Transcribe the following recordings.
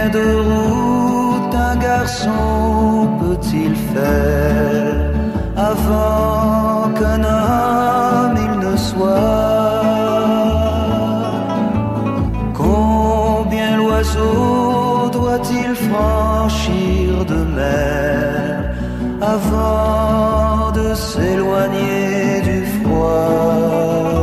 de route un garçon peut-il faire avant qu'un homme il ne soit? Combien l'oiseau doit-il franchir de mer avant de s'éloigner du froid?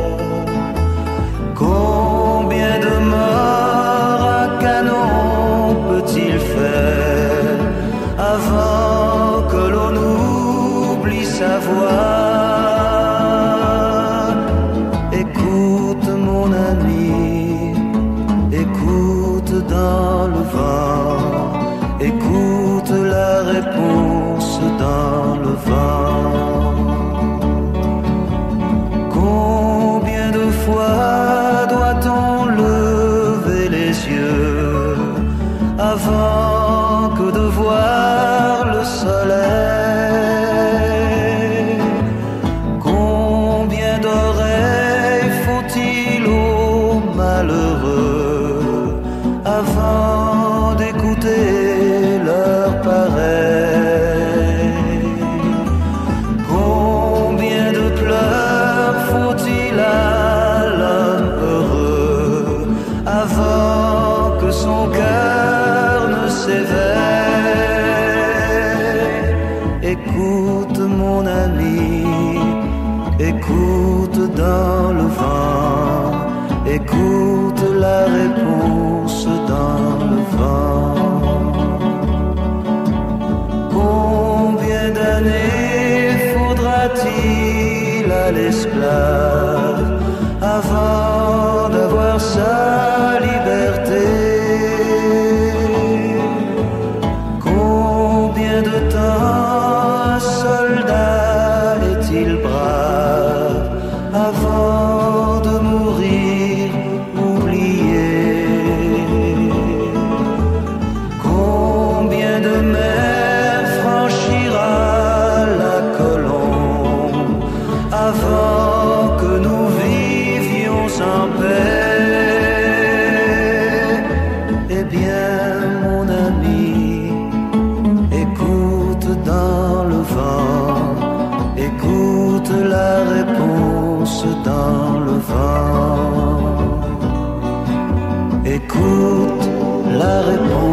Combien de morts à canon peut-il faire avant que l'on oublie sa voix? Écoute mon ami, écoute dans le vent, écoute la réponse dans le vent. Combien de fois doit-on lever les yeux avant que de voir le soleil? Combien d'oreilles faut-il aux malheureux avant d'écouter leur pareil? Combien de pleurs faut-il à l'homme heureux avant que son cœur ne s'éveille? Écoute mon ami, écoute dans le vent, écoute la réponse dans le vent. Combien d'années faudra-t-il à l'esclave avant d'avoir sa liberté? Combien de temps un soldat est-il brave avant de mourir oublié? Combien de mers franchira la colombe avant que nous vivions en paix? Eh bien, mon ami, écoute dans le vent, écoute la réponse dans le vent, écoute la réponse.